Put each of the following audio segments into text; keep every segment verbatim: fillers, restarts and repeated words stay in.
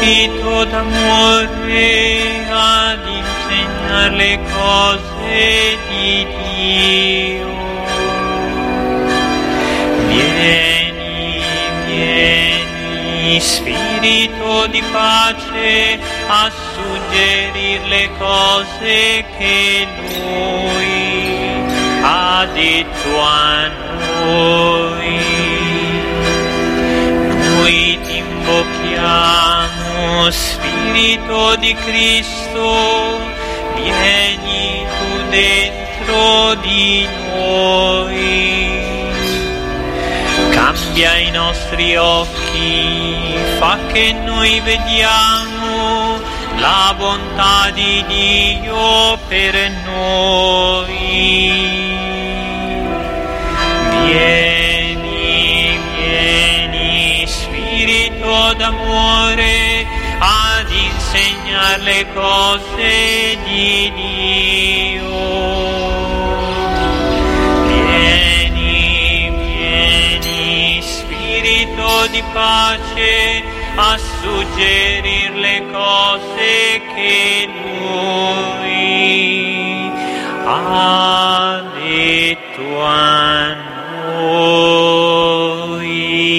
spirito d'amore ad insegnare le cose di Dio. Vieni, vieni, spirito di pace, a suggerire le cose che Lui ha detto a noi. Noi ti invochiamo, Spirito di Cristo, vieni tu dentro di noi. Cambia i nostri occhi, fa che noi vediamo la bontà di Dio per noi. Vieni, vieni, Spirito d'amore, ad insegnare le cose di Dio. Vieni, vieni, Spirito di pace, a suggerire le cose che Lui ha detto a noi.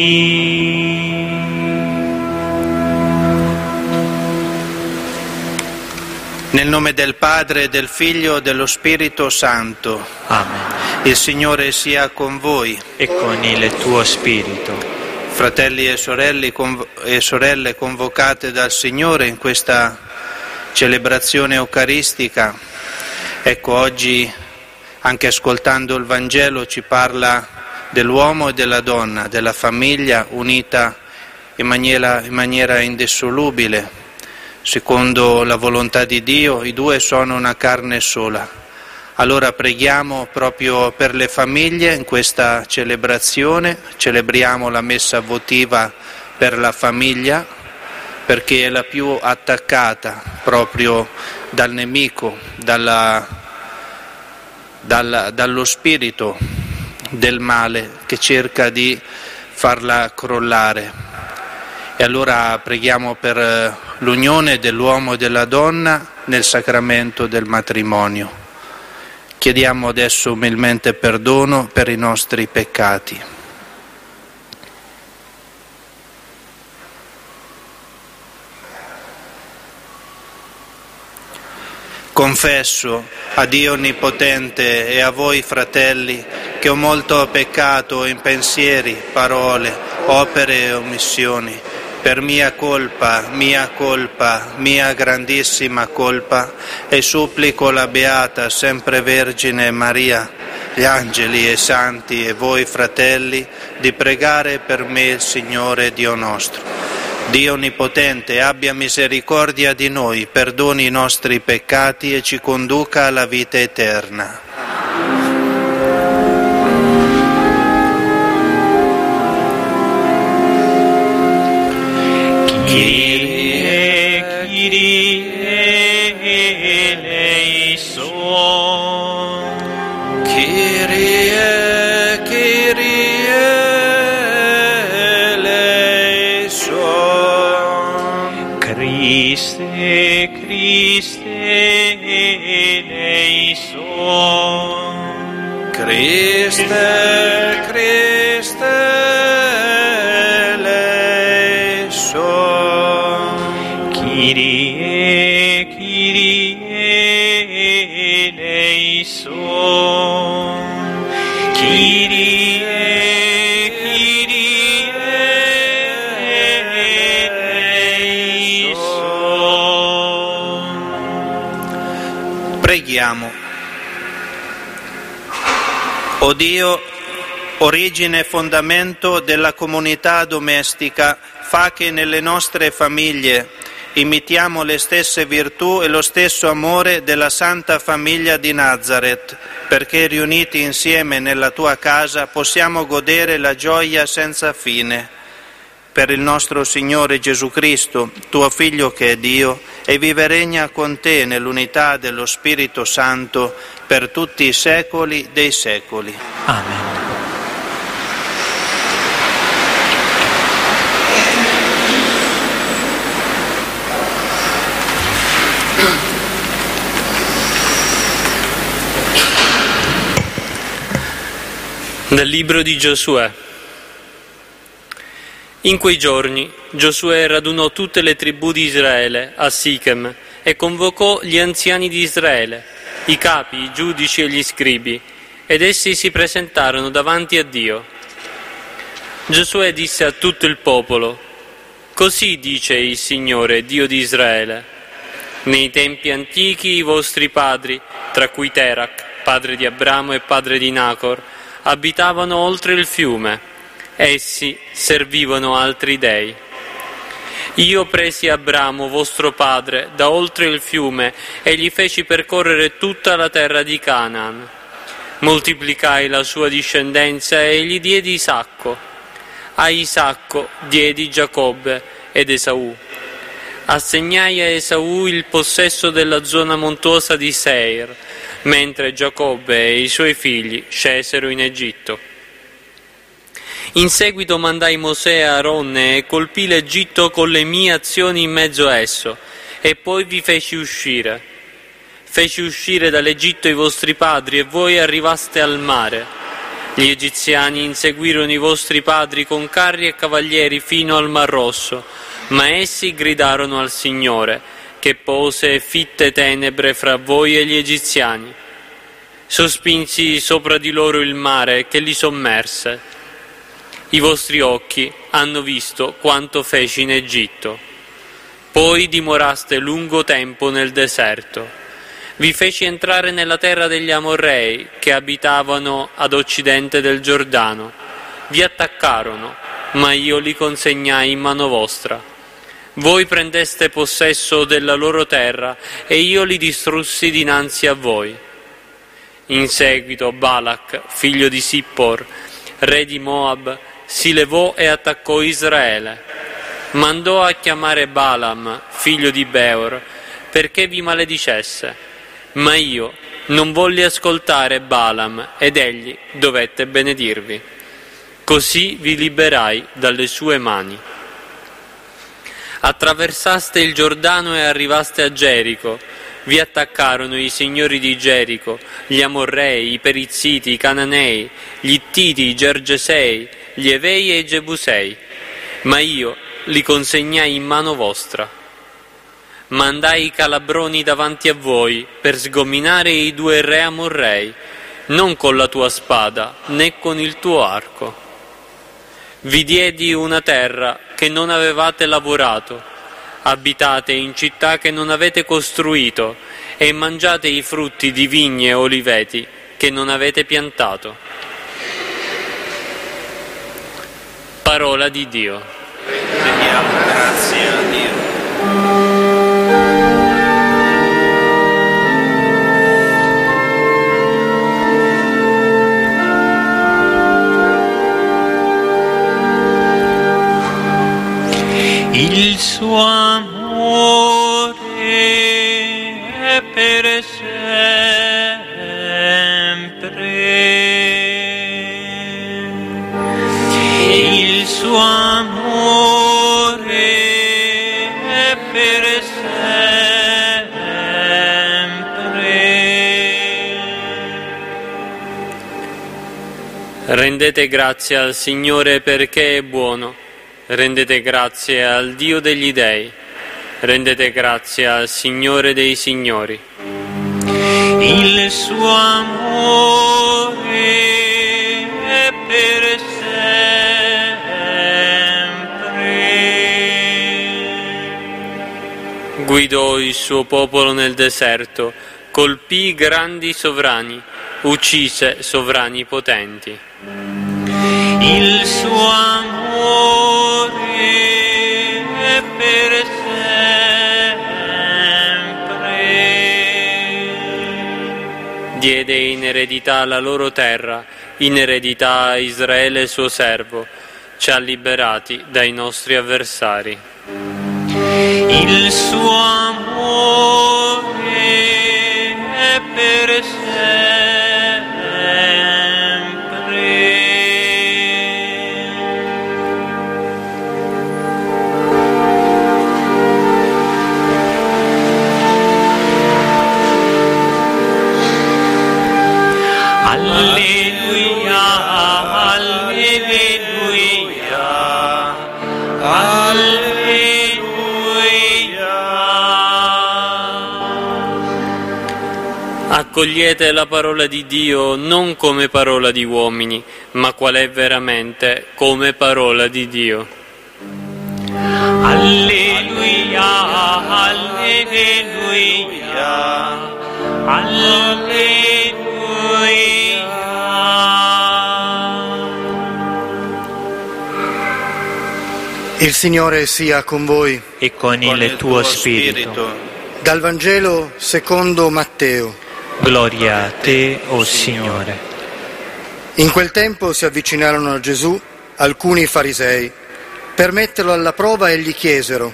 Nel nome del Padre, del Figlio e dello Spirito Santo. Amen. Il Signore sia con voi. E con il tuo spirito. Fratelli e sorelle, e sorelle convocate dal Signore in questa celebrazione eucaristica, ecco, oggi, anche ascoltando il Vangelo, ci parla dell'uomo e della donna, della famiglia unita in maniera, in maniera indissolubile. Secondo la volontà di Dio, i due sono una carne sola. Allora preghiamo proprio per le famiglie in questa celebrazione, celebriamo la messa votiva per la famiglia, perché è la più attaccata proprio dal nemico, dalla, dalla, dallo spirito del male che cerca di farla crollare. E allora preghiamo per l'unione dell'uomo e della donna nel sacramento del matrimonio. Chiediamo adesso umilmente perdono per i nostri peccati. Confesso a Dio Onnipotente e a voi, fratelli, che ho molto peccato in pensieri, parole, opere e omissioni. Per mia colpa, mia colpa, mia grandissima colpa, e supplico la Beata Sempre Vergine Maria, gli angeli e santi e voi fratelli, di pregare per me il Signore Dio nostro. Dio Onnipotente abbia misericordia di noi, perdoni i nostri peccati e ci conduca alla vita eterna. Kyrie, Kyrie eleison. Kyrie, Kyrie eleison. Christe, Christe eleison. Christe, Christe eleison. Kyrie, Kyrie eleison. Kyrie, Kyrie eleison. Preghiamo. O Dio, origine e fondamento della comunità domestica, fa che nelle nostre famiglie imitiamo le stesse virtù e lo stesso amore della Santa Famiglia di Nazareth, perché riuniti insieme nella tua casa possiamo godere la gioia senza fine. Per il nostro Signore Gesù Cristo, tuo Figlio che è Dio, e vive e regna con te nell'unità dello Spirito Santo per tutti i secoli dei secoli. Amen. Dal libro di Giosuè. In quei giorni Giosuè radunò tutte le tribù di Israele a Sichem e convocò gli anziani di Israele, i capi, i giudici e gli scribi, ed essi si presentarono davanti a Dio. Giosuè disse a tutto il popolo: «Così dice il Signore, Dio di Israele: nei tempi antichi i vostri padri, tra cui Terach, padre di Abramo e padre di Nacor, abitavano oltre il fiume. Essi servivano altri dei. Io presi Abramo, vostro padre, da oltre il fiume e gli feci percorrere tutta la terra di Canaan. Moltiplicai la sua discendenza e gli diedi Isacco. A Isacco diedi Giacobbe ed Esaù. Assegnai a Esaù il possesso della zona montuosa di Seir, mentre Giacobbe e i suoi figli scesero in Egitto. In seguito mandai Mosè a Aronne e colpì l'Egitto con le mie azioni in mezzo a esso, e poi vi feci uscire. Feci uscire dall'Egitto i vostri padri e voi arrivaste al mare. Gli egiziani inseguirono i vostri padri con carri e cavalieri fino al Mar Rosso, ma essi gridarono al Signore, che pose fitte tenebre fra voi e gli egiziani. Sospinsi sopra di loro il mare che li sommerse. I vostri occhi hanno visto quanto feci in Egitto. Poi dimoraste lungo tempo nel deserto. Vi feci entrare nella terra degli Amorrei, che abitavano ad occidente del Giordano. Vi attaccarono, ma io li consegnai in mano vostra. Voi prendeste possesso della loro terra e io li distrussi dinanzi a voi. In seguito Balak, figlio di Sippor, re di Moab, si levò e attaccò Israele. Mandò a chiamare Balaam, figlio di Beor, perché vi maledicesse. Ma io non volli ascoltare Balaam ed egli dovette benedirvi. Così vi liberai dalle sue mani. Attraversaste il Giordano e arrivaste a Gerico. Vi attaccarono i signori di Gerico, gli Amorrei, i Perizziti, i Cananei, gli Ittiti, i Gergesei, gli Evei e i Gebusei, ma io li consegnai in mano vostra. Mandai i calabroni davanti a voi per sgominare i due re Amorrei, non con la tua spada né con il tuo arco. Vi diedi una terra che non avevate lavorato, abitate in città che non avete costruito e mangiate i frutti di vigne e oliveti che non avete piantato. Parola di Dio. Rendiamo grazie a Dio. Il suo amore è per sempre. Il suo amore è per sempre. Rendete grazie al Signore perché è buono. Rendete grazie al Dio degli dei, rendete grazie al Signore dei signori. Il suo amore è per sempre. Guidò il suo popolo nel deserto, colpì grandi sovrani, uccise sovrani potenti. Il suo amore è per sempre. Diede in eredità la loro terra, in eredità a Israele suo servo, ci ha liberati dai nostri avversari. Il suo amore è per sempre. Alleluia, Accogliete la parola di Dio non come parola di uomini, ma qual è veramente, come parola di Dio. Alleluia, alleluia, alleluia. Il Signore sia con voi. E con, Con il, il tuo, tuo spirito. spirito. Dal Vangelo secondo Matteo. Gloria a te, o Signore. In quel tempo si avvicinarono a Gesù alcuni farisei. Per metterlo alla prova e gli chiesero: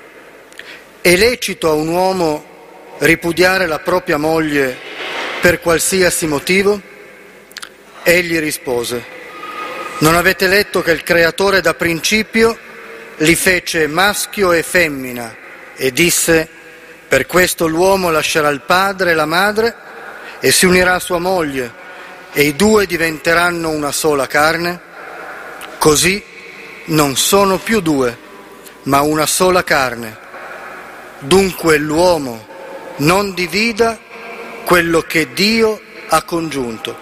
è lecito a un uomo ripudiare la propria moglie per qualsiasi motivo? Egli rispose: non avete letto che il Creatore da principio li fece maschio e femmina e disse: per questo l'uomo lascerà il padre e la madre e si unirà a sua moglie e i due diventeranno una sola carne? Così non sono più due, ma una sola carne. Dunque l'uomo non divida quello che Dio ha congiunto.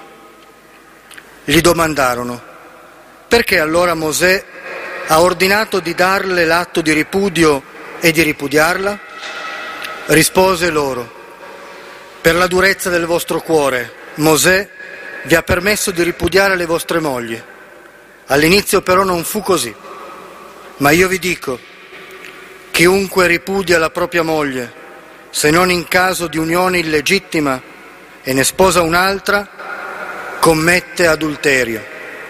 Gli domandarono: perché allora Mosè ha ordinato di darle l'atto di ripudio e di ripudiarla? Rispose loro: per la durezza del vostro cuore Mosè vi ha permesso di ripudiare le vostre mogli. All'inizio però non fu così. Ma io vi dico: chiunque ripudia la propria moglie, se non in caso di unione illegittima, e ne sposa un'altra, commette adulterio.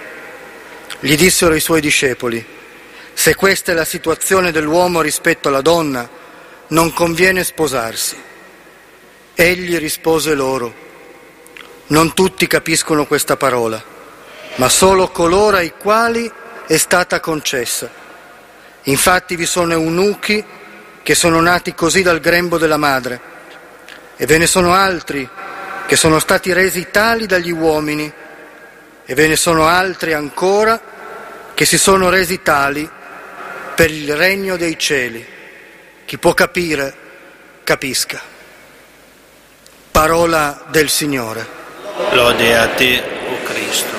Gli dissero i suoi discepoli: se questa è la situazione dell'uomo rispetto alla donna, non conviene sposarsi. Egli rispose loro: non tutti capiscono questa parola, ma solo coloro ai quali è stata concessa. Infatti vi sono eunuchi che sono nati così dal grembo della madre, e ve ne sono altri che sono stati resi tali dagli uomini, e ve ne sono altri ancora che si sono resi tali per il regno dei cieli. Chi può capire, capisca. Parola del Signore. Lode a te, o Cristo.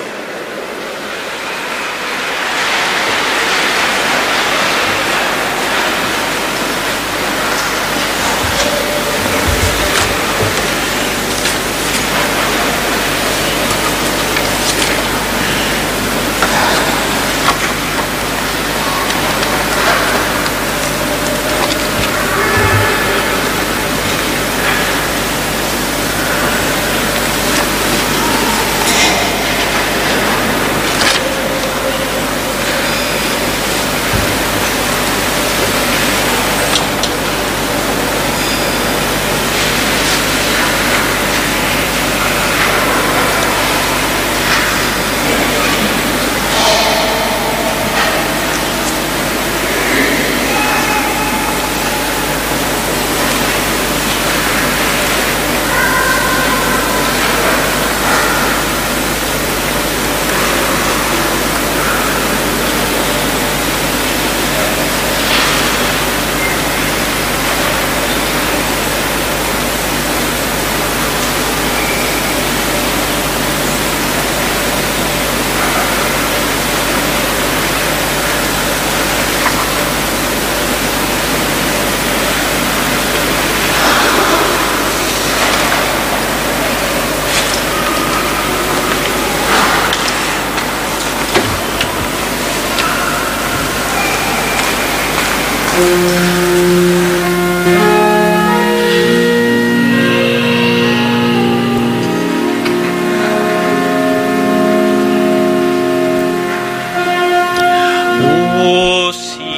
O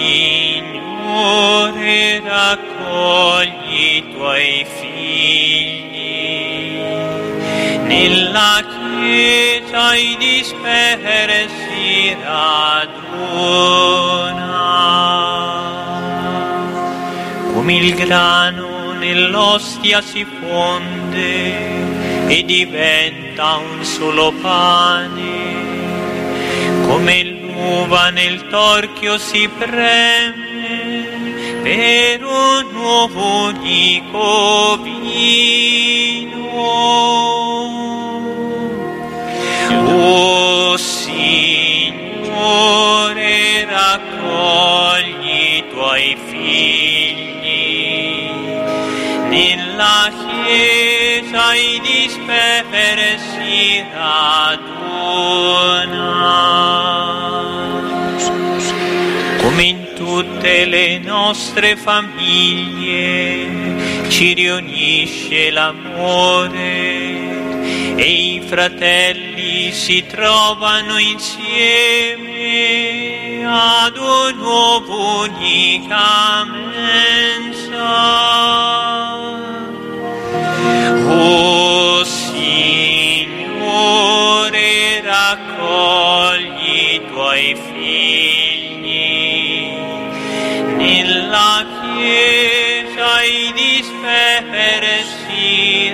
Signore, raccogli i tuoi figli nella Chiesa, i dispersi raduna, come il grano nell'ostia si fonde e diventa un solo pane, come l'uva nel torchio si preme per un nuovo unico vino. O Signore, raccogli i tuoi figli nella Chiesa, i dispersi raduna. Come in tutte le nostre famiglie ci riunisce l'amore e i fratelli si trovano insieme ad un'unica mensa. O Signore, raccogli i tuoi figli nella Chiesa, i dispersi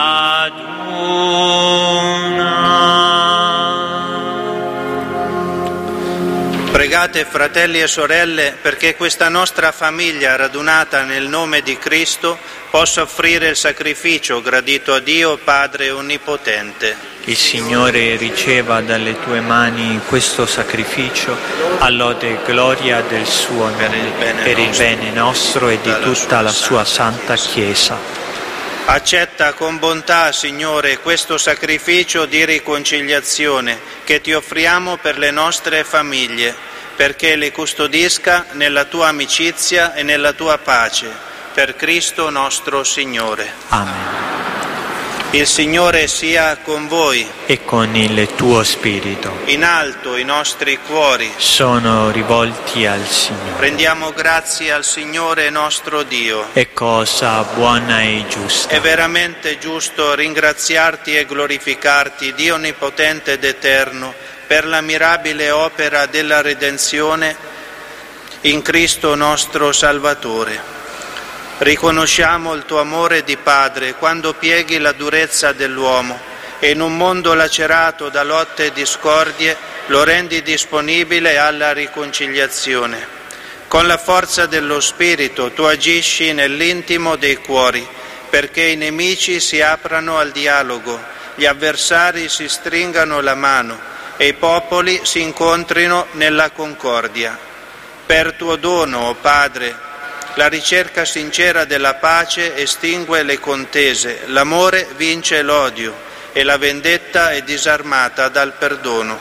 raduna. Pregate, fratelli e sorelle, perché questa nostra famiglia radunata nel nome di Cristo possa offrire il sacrificio gradito a Dio Padre Onnipotente. Il Signore riceva dalle tue mani questo sacrificio a lode e gloria del suo nome, per il bene, per il bene nostro e di tutta la sua santa Chiesa. Accetta con bontà, Signore, questo sacrificio di riconciliazione che ti offriamo per le nostre famiglie, perché le custodisca nella tua amicizia e nella tua pace. Per Cristo nostro Signore. Amen. Il Signore sia con voi. E con il tuo spirito. In alto i nostri cuori sono rivolti al Signore. Rendiamo grazie al Signore nostro Dio. È cosa buona e giusta. È veramente giusto ringraziarti e glorificarti, Dio onnipotente ed eterno, per la mirabile opera della redenzione in Cristo nostro Salvatore. Riconosciamo il tuo amore di Padre quando pieghi la durezza dell'uomo e in un mondo lacerato da lotte e discordie lo rendi disponibile alla riconciliazione. Con la forza dello Spirito tu agisci nell'intimo dei cuori perché i nemici si aprano al dialogo, gli avversari si stringano la mano e i popoli si incontrino nella concordia. Per tuo dono, o Padre, la ricerca sincera della pace estingue le contese, l'amore vince l'odio e la vendetta è disarmata dal perdono.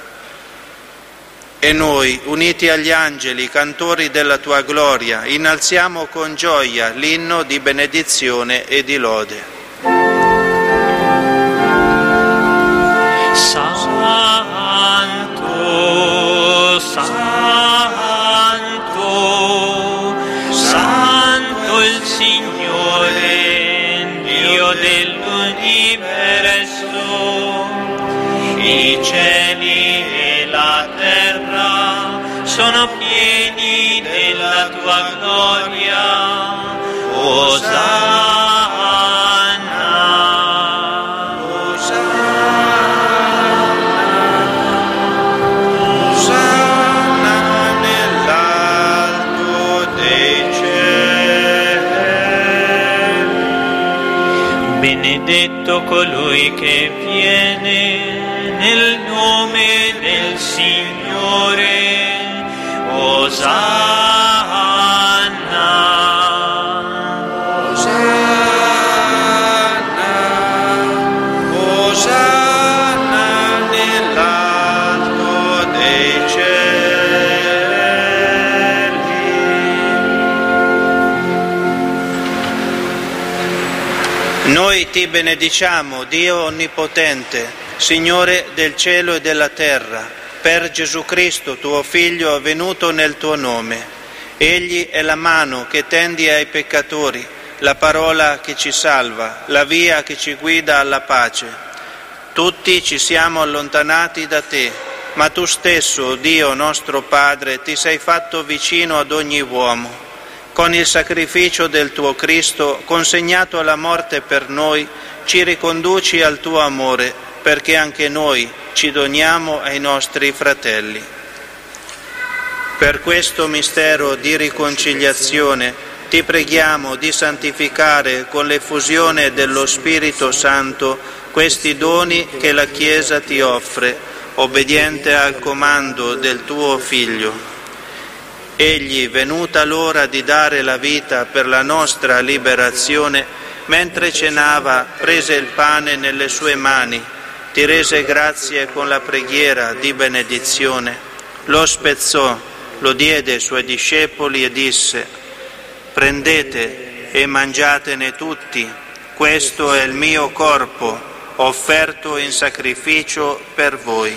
E noi, uniti agli angeli, cantori della tua gloria, innalziamo con gioia l'inno di benedizione e di lode. Santo, Santo, Santo il Signore, Dio dell'universo, i cieli e la terra sono pieni della tua gloria. Osanna, Osanna nell'alto dei cieli. benedetto colui che viene nel nome del Signore. Osanna, Osanna, Osanna nell'alto dei cieli. Noi ti benediciamo, Dio Onnipotente, Signore del cielo e della terra, per Gesù Cristo, tuo Figlio, venuto nel tuo nome. Egli è la mano che tendi ai peccatori, la parola che ci salva, la via che ci guida alla pace. Tutti ci siamo allontanati da te, ma tu stesso, Dio nostro Padre, ti sei fatto vicino ad ogni uomo. Con il sacrificio del tuo Cristo, consegnato alla morte per noi, ci riconduci al tuo amore, perché anche noi ci doniamo ai nostri fratelli. Per questo mistero di riconciliazione ti preghiamo di santificare con l'effusione dello Spirito Santo questi doni che la Chiesa ti offre, obbediente al comando del tuo Figlio. Egli, venuta l'ora di dare la vita per la nostra liberazione, mentre cenava, prese il pane nelle sue mani, ti rese grazie con la preghiera di benedizione, lo spezzò, lo diede ai suoi discepoli e disse: prendete e mangiatene tutti, questo è il mio corpo, offerto in sacrificio per voi.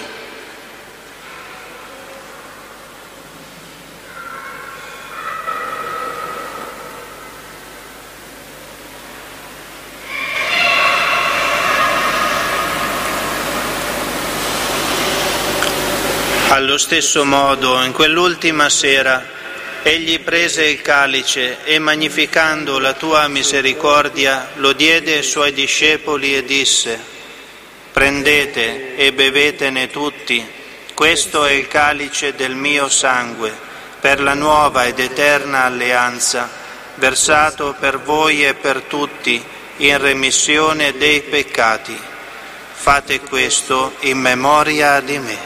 Allo stesso modo, in quell'ultima sera, egli prese il calice e, magnificando la tua misericordia, lo diede ai suoi discepoli e disse: prendete e bevetene tutti, questo è il calice del mio sangue, per la nuova ed eterna alleanza, versato per voi e per tutti in remissione dei peccati. Fate questo in memoria di me.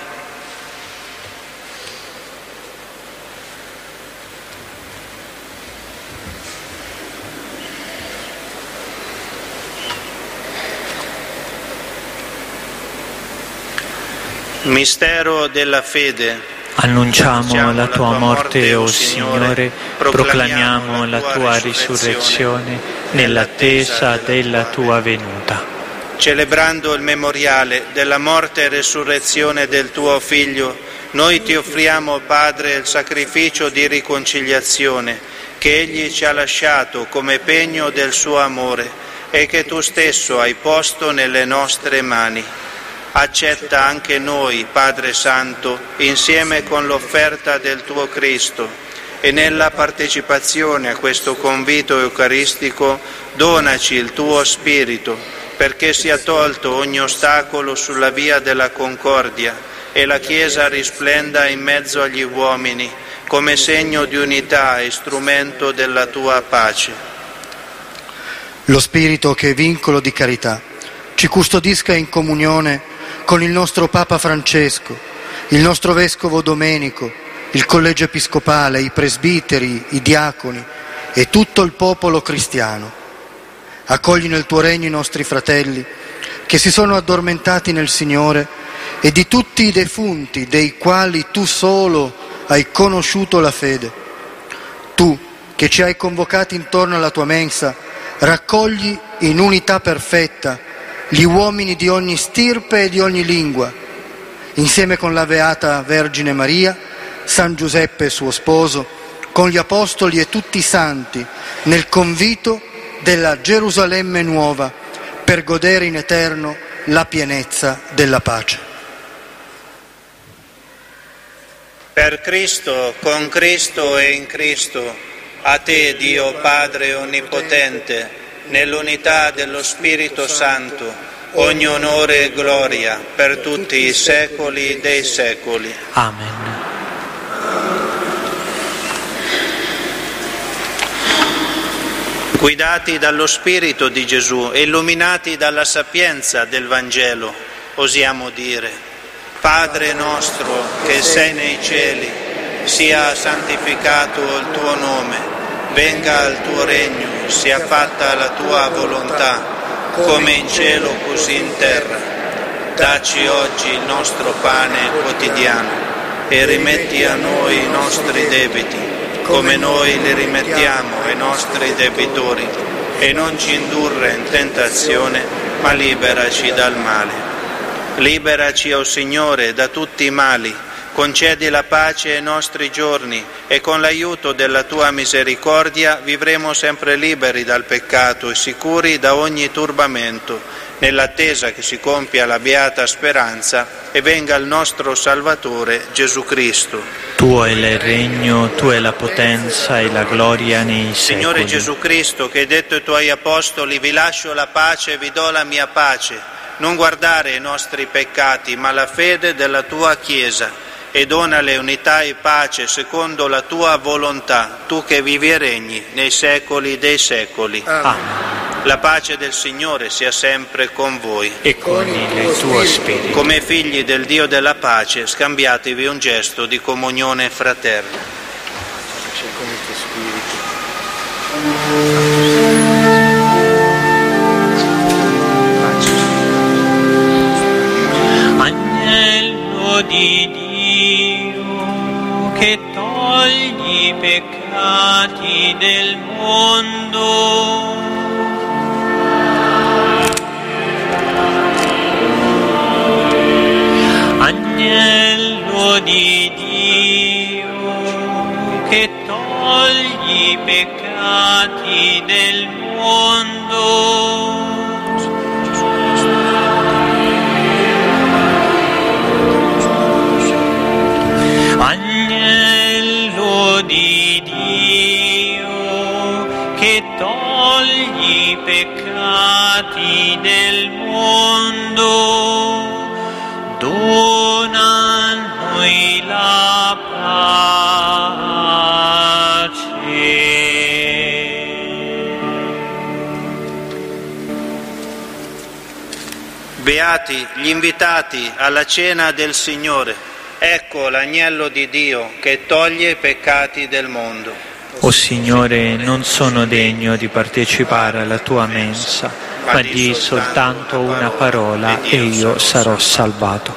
Mistero della fede. Annunciamo la tua morte, o Signore, proclamiamo la tua risurrezione nell'attesa della tua venuta. Celebrando il memoriale della morte e resurrezione del tuo Figlio, noi ti offriamo, Padre, il sacrificio di riconciliazione che Egli ci ha lasciato come pegno del suo amore e che tu stesso hai posto nelle nostre mani. Accetta anche noi, Padre Santo, insieme con l'offerta del tuo Cristo, e nella partecipazione a questo convito eucaristico donaci il tuo Spirito, perché sia tolto ogni ostacolo sulla via della concordia e la Chiesa risplenda in mezzo agli uomini come segno di unità e strumento della tua pace. Lo Spirito, che è vincolo di carità, ci custodisca in comunione con il nostro Papa Francesco, il nostro Vescovo Domenico, il Collegio Episcopale, i presbiteri, i diaconi e tutto il popolo cristiano. Accogli nel tuo regno i nostri fratelli che si sono addormentati nel Signore e di tutti i defunti dei quali tu solo hai conosciuto la fede. Tu, che ci hai convocati intorno alla tua mensa, raccogli in unità perfetta gli uomini di ogni stirpe e di ogni lingua, insieme con la Beata Vergine Maria, San Giuseppe suo sposo, con gli Apostoli e tutti i santi, nel convito della Gerusalemme nuova, per godere in eterno la pienezza della pace. Per Cristo, con Cristo e in Cristo, a te, Dio Padre Onnipotente, nell'unità dello Spirito Santo, ogni onore e gloria per tutti i secoli dei secoli. Amen. Guidati dallo Spirito di Gesù e illuminati dalla sapienza del Vangelo, osiamo dire: Padre nostro che sei nei cieli, sia santificato il tuo nome, venga il tuo regno, sia fatta la tua volontà, come in cielo così in terra. Dacci oggi il nostro pane quotidiano e rimetti a noi i nostri debiti, come noi li rimettiamo ai nostri debitori, e non ci indurre in tentazione, ma liberaci dal male. Liberaci, o Signore, da tutti i mali. Concedi la pace ai nostri giorni e con l'aiuto della tua misericordia vivremo sempre liberi dal peccato e sicuri da ogni turbamento, nell'attesa che si compia la beata speranza e venga il nostro Salvatore Gesù Cristo. Tuo è il regno, tua è la potenza e la gloria nei secoli. Signore Gesù Cristo, che hai detto ai tuoi apostoli: vi lascio la pace e vi do la mia pace, non guardare i nostri peccati ma la fede della tua Chiesa. e donale unità e pace secondo la tua volontà, tu che vivi e regni nei secoli dei secoli. Amen. La pace del Signore sia sempre con voi. E con il tuo spirito. Come figli del Dio della pace, scambiatevi un gesto di comunione fraterna. Con il tuo spirito. Agnello di Dio che togli i peccati del mondo, Agnello di Dio che togli i peccati del mondo, Agnello di Dio che togli i peccati del mondo, dona a noi la pace. Beati gli invitati alla cena del Signore. Ecco l'agnello di Dio che toglie i peccati del mondo. O Signore, non sono degno di partecipare alla tua mensa, ma di soltanto una parola e io sarò salvato.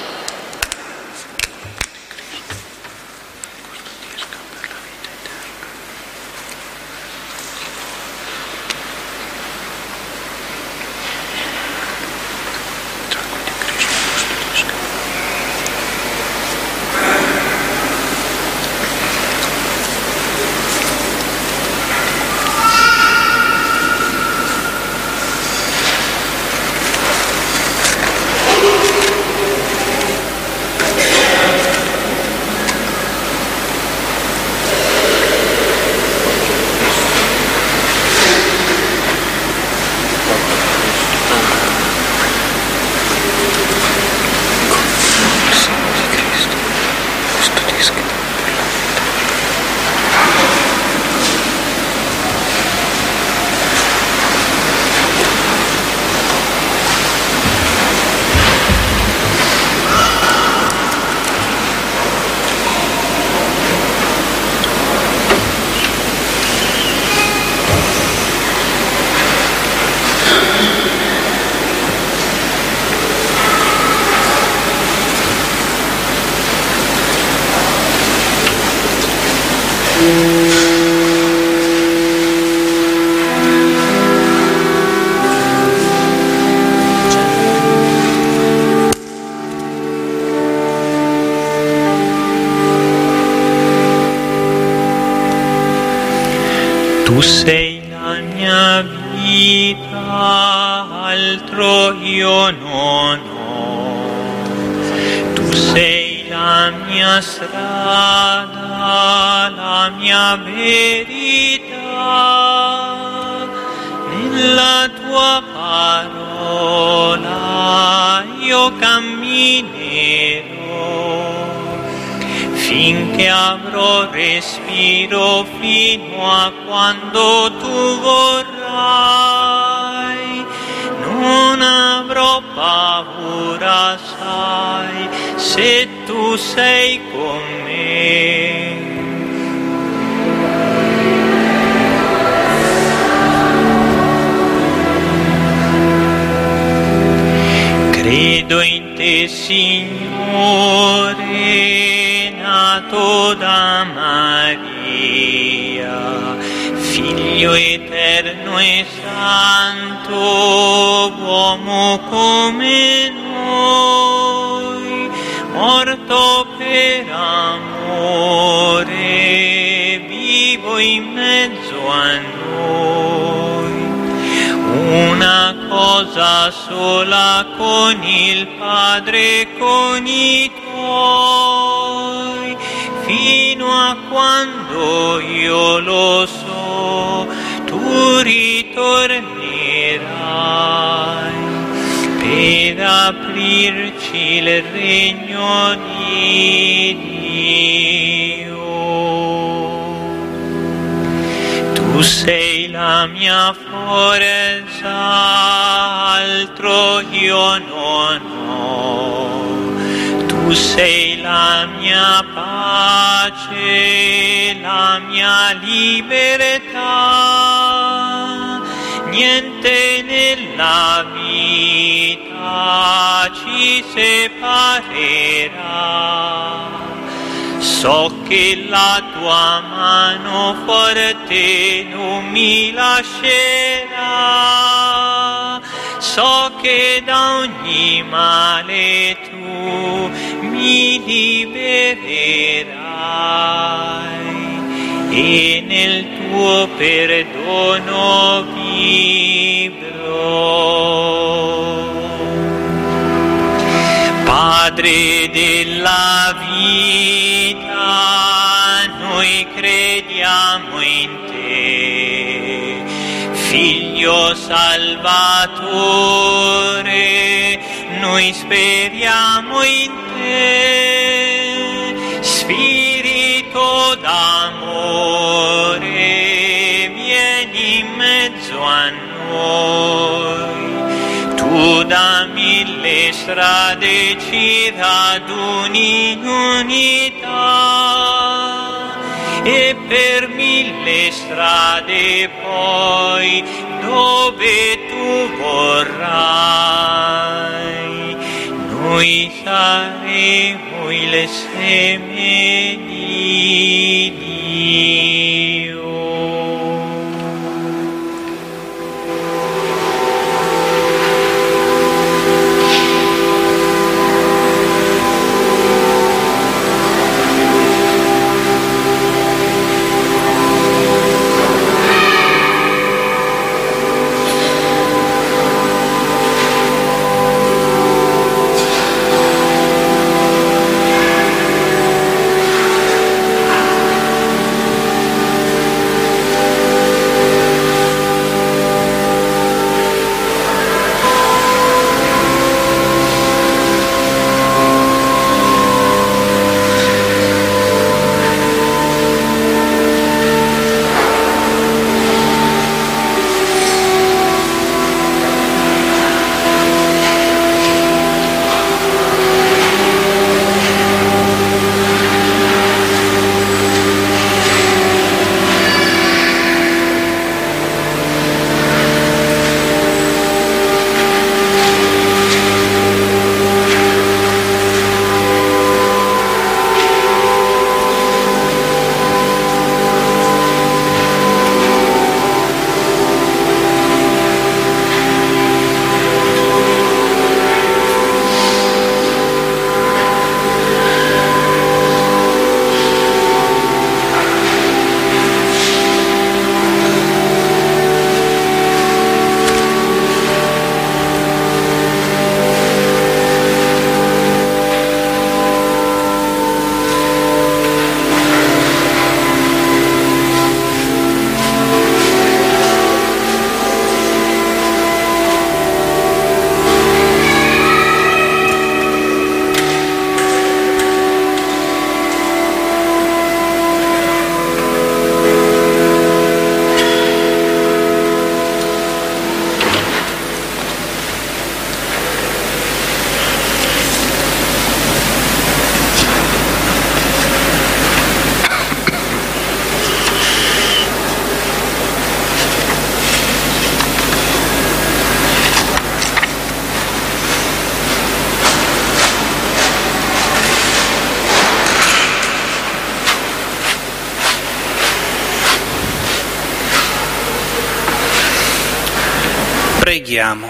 Tu sei la mia vita, altro io non ho. Tu sei la mia strada, la mia verità. Nella tua parola io camminerò, finché avrò respiro, fino a quando tu vorrai. Non avrò paura, sai, se tu sei con me. Credo in te, Signore, nato da Maria, Figlio eterno e santo, uomo come noi, morto per amore, vivo in mezzo a noi. Una cosa sola con il Padre e con i tuoi, fino a quando io lo so, tu ritornerai per ed aprirci il regno di Dio. Tu sei la mia forza, altro io non ho. Tu sei la mia pace, la mia libertà. Niente nella vita ci separerà. So che la tua mano forte non mi lascerà. So che da ogni male tu mi libererai e nel tuo perdono vivrò. Padre della vita, noi crediamo in te. Figlio Salvatore, noi speriamo in te. Spirito d'amore, vieni in mezzo a noi. Tu da mille strade ci raduni in unità e per mille strade poi dove tu vorrai noi saremo il seme di Dio. Preghiamo.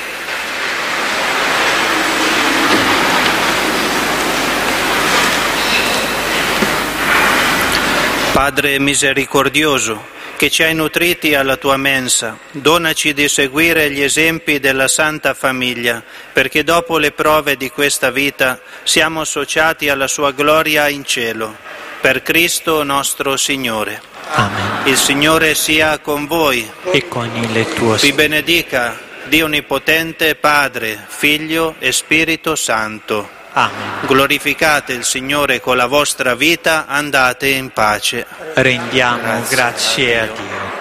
Padre misericordioso, che ci hai nutriti alla tua mensa, donaci di seguire gli esempi della Santa Famiglia, perché dopo le prove di questa vita siamo associati alla sua gloria in cielo. Per Cristo nostro Signore. Amen. Il Signore sia con voi e con il tuo vi benedica Dio Onnipotente, Padre, Figlio e Spirito Santo. Amen. Glorificate il Signore con la vostra vita, andate in pace. Rendiamo Grazie grazie a a Dio.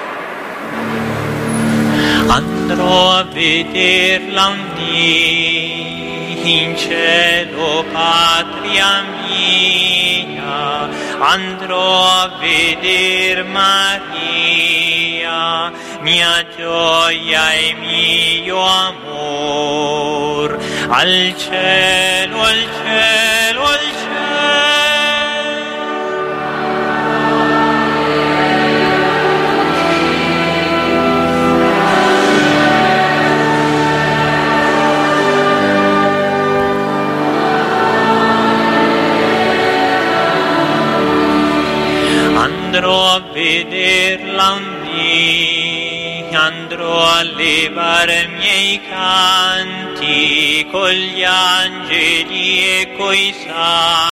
Dio. Andrò a vederla un dì in cielo, patria mia, andrò a veder Maria, mia gioia e mio amor, al cielo, al cielo, al cielo. Andrò a vederla un dì, andrò a levare miei canti con gli angeli e coi santi.